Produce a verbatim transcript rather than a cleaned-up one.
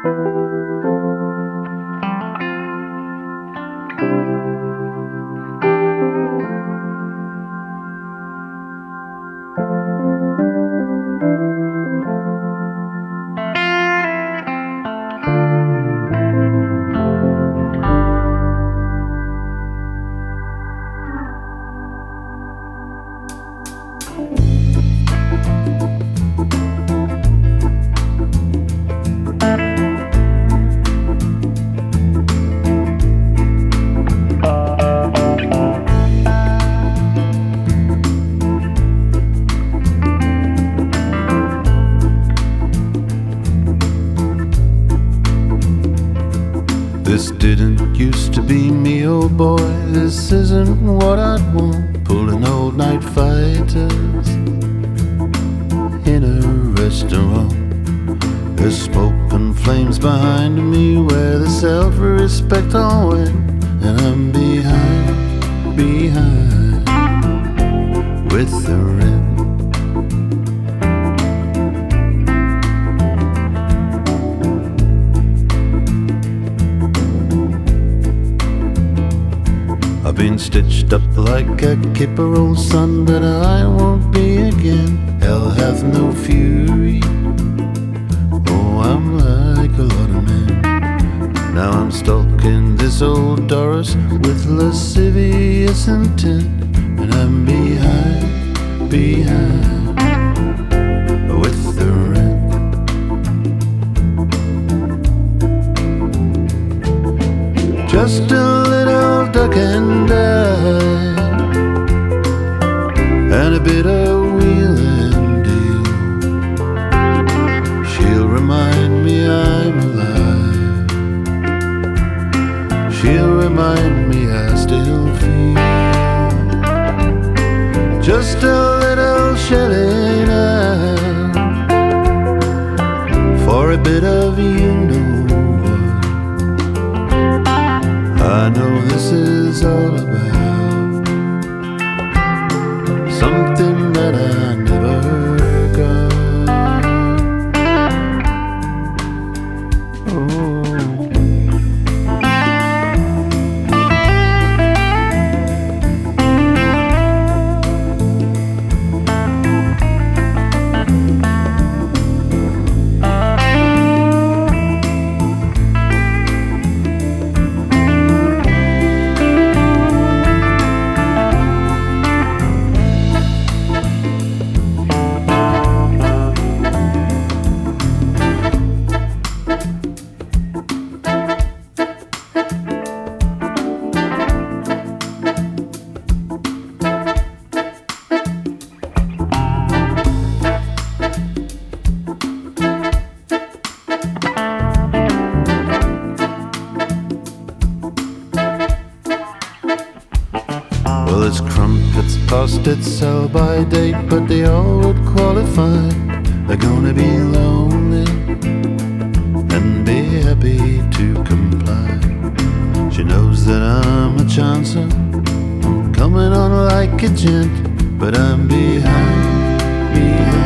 This didn't used to be me, oh boy, this isn't what I'd want. Pulling old night fighters in a restaurant. There's smoke and flames behind me where the self-respect all went. And I'm behind, behind with the rent. I've been stitched up like a kipper, old son, but I won't be again. Hell hath no fury. Oh, I'm like a lot of men. Now I'm stalking this old Doris with lascivious intent. And I'm behind, behind with the rent. Just a little duck and die, and a bit of wheel and deal. She'll remind me I'm alive. She'll remind me I still feel. Just a little shelling out for a bit of you know. I know this is all about something that I never got. Oh. Well, it's crumpets past its sell-by date, but they all would qualify. They're gonna be lonely and be happy to comply. She knows that I'm a chancer, I'm coming on like a gent, but I'm behind, behind